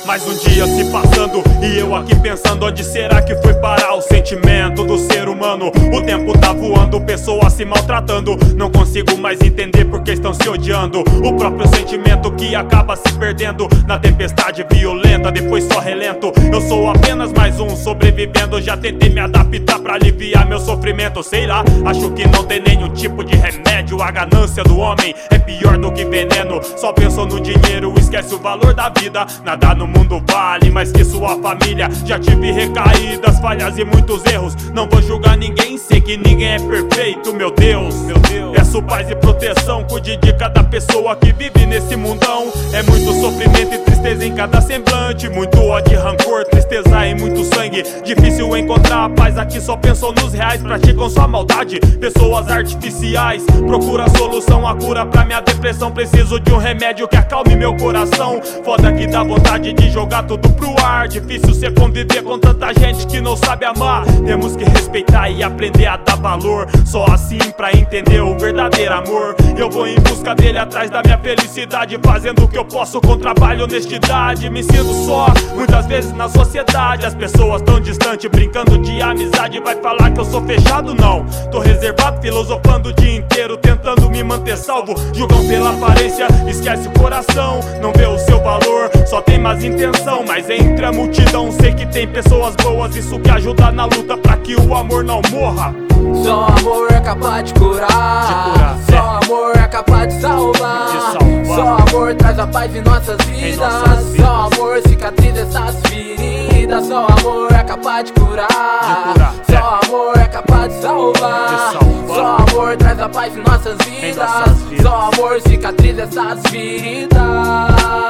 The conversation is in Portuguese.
Mais um dia se passando e eu aqui pensando onde será que foi parar o sentimento do ser humano. O tempo tá voando, pessoas se maltratando. Não consigo mais entender porque estão se odiando. O próprio sentimento que acaba se perdendo na tempestade violenta, depois só relento. Eu sou apenas mais um sobrevivendo. Já tentei me adaptar pra aliviar meu sofrimento. Sei lá, acho que não tem nenhum tipo de remédio. A ganância do homem é pior do que veneno. Só pensou no dinheiro, esquece o valor da vida. Nada no mundo vale mais que sua família. Já tive recaídas, falhas e muitos erros. Não vou julgar ninguém, sei que ninguém é perfeito, meu Deus. Peço paz e proteção, cuide de cada pessoa que vive nesse mundão. É muito sofrimento e tristeza em cada semblante. Muito ódio e rancor, tristeza e muito sangue. Difícil encontrar a paz, aqui só pensam nos reais. Praticam só maldade, pessoas artificiais. Procura a solução, a cura pra minha depressão. Preciso de um remédio que acalme meu coração. Foda que dá vontade de jogar tudo pro ar. Difícil ser conviver com tanta gente que não sabe amar. Temos que respeitar e aprender a dar valor. Só assim pra entender o verdadeiro amor. Eu vou em busca dele atrás da minha felicidade, fazendo o que eu posso com trabalho e honestidade. Me sinto só, muitas vezes na sociedade. As pessoas tão distantes, brincando de amizade. Vai falar que eu sou fechado? Não, tô reservado, filosofando o dia inteiro, tentando me manter salvo. Julgam pela aparência, esquece o coração. Não vê o seu valor, só tem más intenção. Mas entre a multidão sei que tem pessoas boas. Isso que ajuda na luta pra que o amor não morra. Só amor é capaz de curar, só amor é capaz de salvar. Só amor traz a paz em nossas vidas. Só amor cicatriza essas feridas. Só amor é capaz de curar, só amor é capaz de salvar. Só amor traz a paz em nossas vidas. Só amor cicatriza essas feridas.